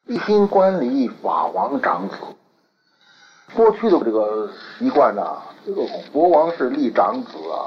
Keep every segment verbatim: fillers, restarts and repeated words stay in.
一心观礼法王长子。过去的这个习惯呢、啊，这个国王是立长子啊，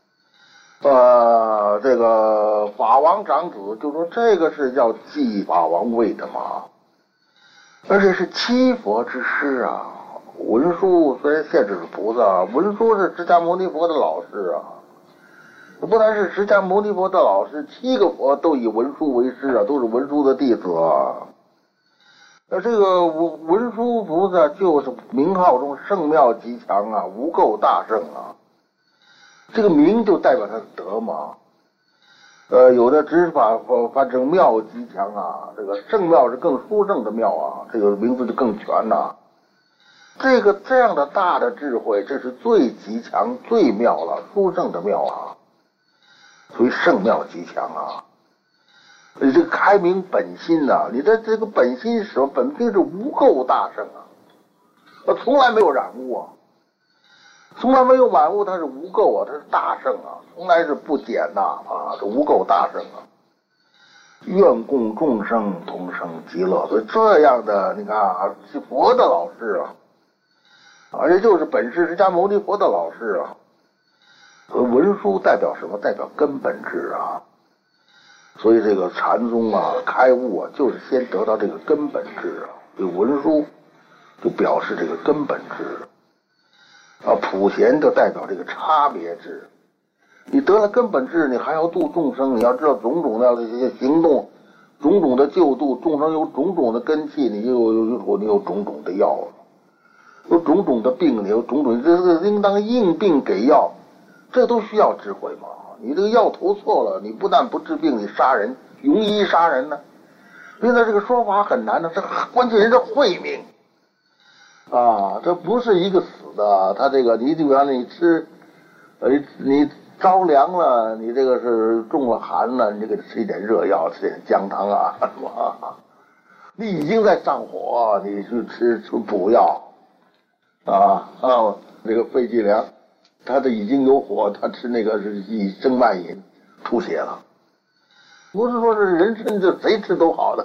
呃，这个法王长子就说这个是要继法王位的嘛，而且是七佛之师啊。文殊虽然现只是菩萨，文殊是释迦牟尼佛的老师啊。不但是释迦牟尼佛的老师，七个佛都以文殊为师啊，都是文殊的弟子啊。那这个文文殊菩萨就是名号中圣妙极强啊，无垢大圣啊。这个名就代表他的德嘛。呃，有的只把翻成妙极强啊，这个圣妙是更殊胜的妙啊，这个名字就更全呐、啊。这个这样的大的智慧，这是最极强、最妙了，殊胜的妙啊，所以圣妙极强啊。你这个开明本心呐、啊，你的这个本心是什么？本心是无垢大圣啊，我从来没有染污啊，从来没有染污，它是无垢啊，它是大圣啊，从来是不减呐 啊, 啊，这无垢大圣啊。愿供众生同生极乐，所以这样的你看啊，是佛的老师啊。而且就是本师释迦牟尼佛的老师啊。文殊代表什么？代表根本智啊。所以这个禅宗啊，开悟啊，就是先得到这个根本智啊。这个文殊就表示这个根本智啊，普贤就代表这个差别智。你得了根本智，你还要度众生，你要知道种种的这些行动，种种的救度众生，有种种的根器，你就有你有种种的药。有种种的病，你有种种，这是应当应病给药，这都需要智慧嘛。你这个药投错了，你不但不治病，你杀人，庸医杀人呢。现在这个说法很难的，这关键人的慧命啊，这不是一个死的。他这个你比方你吃，呃，你着凉了，你这个是中了寒了，你就给他吃一点热药，吃点姜汤啊，是吧？你已经在上火，你去吃吃补药。啊啊！这个肺气凉，他这已经有火，他吃那个是以生脉饮出血了，不是说是人参这谁吃都好的。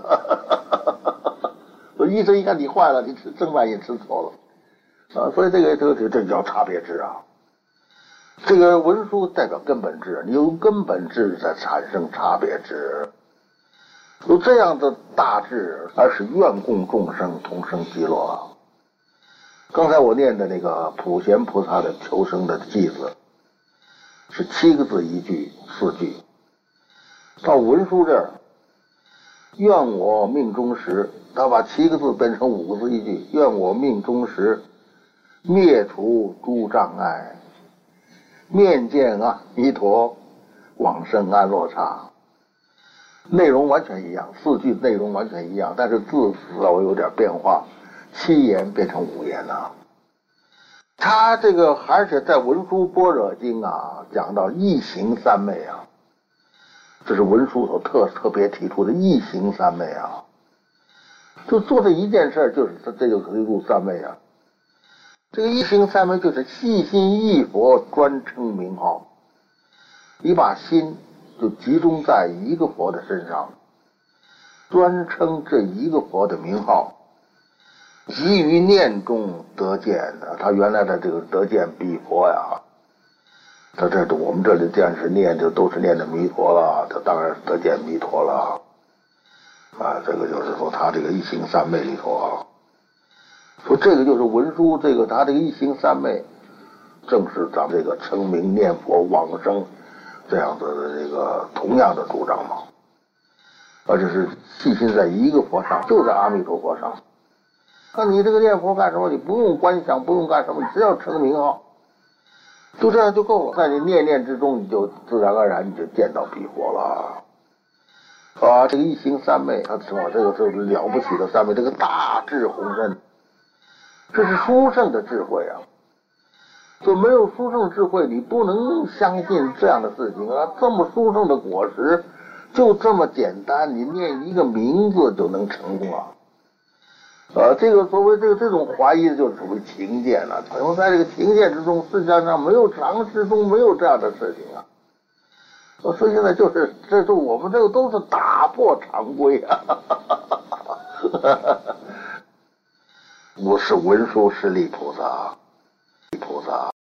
医生一看你坏了，你吃生脉饮吃错了啊！所以这个这个这叫差别智啊。这个文殊代表根本智，你用根本智才产生差别智。有这样的大智，而是愿供众生同生极乐啊。刚才我念的那个普贤菩萨的求生的偈子，是七个字一句，四句。到文殊这儿，愿我命中时，他把七个字变成五个字一句，愿我命中时，灭除诸障碍，面见阿弥陀，往生安乐刹。内容完全一样，四句内容完全一样，但是字稍微有点变化。七言变成五言呐、啊，他这个还是在文殊般若经啊讲到一行三昧啊，这是文殊所特特别提出的一行三昧啊，就做这一件事，就是这就是一入三昧啊。这个一行三昧就是细心忆佛，专称名号，你把心就集中在一个佛的身上，专称这一个佛的名号。急于念中得见的，他原来的这个得见彼佛呀，他这我们这里见是念就都是念的弥陀了，他当然是得见弥陀了啊。这个就是说他这个一行三昧里头啊，说这个就是文殊，这个他这个一行三昧，正是咱们这个称名念佛往生这样子的这个同样的主张嘛，而且是细心在一个佛上，就在阿弥陀佛上。那你这个念佛干什么？你不用观想，不用干什么，你只要称名号，就这样就够了。在你念念之中，你就自然而然你就见到彼佛了。啊，这个一行三昧，他说这个是了不起的三昧，这个大智宏深，这是殊胜的智慧啊。就没有殊胜智慧，你不能相信这样的事情啊！这么殊胜的果实，就这么简单，你念一个名字就能成功啊！呃，这个所谓这个这种怀疑就是属于情见了。因为在这个情见之中，世界上没有常识中没有这样的事情啊。所以现在就是这就我们这个都是打破常规啊， 我是文殊师利菩萨，菩萨。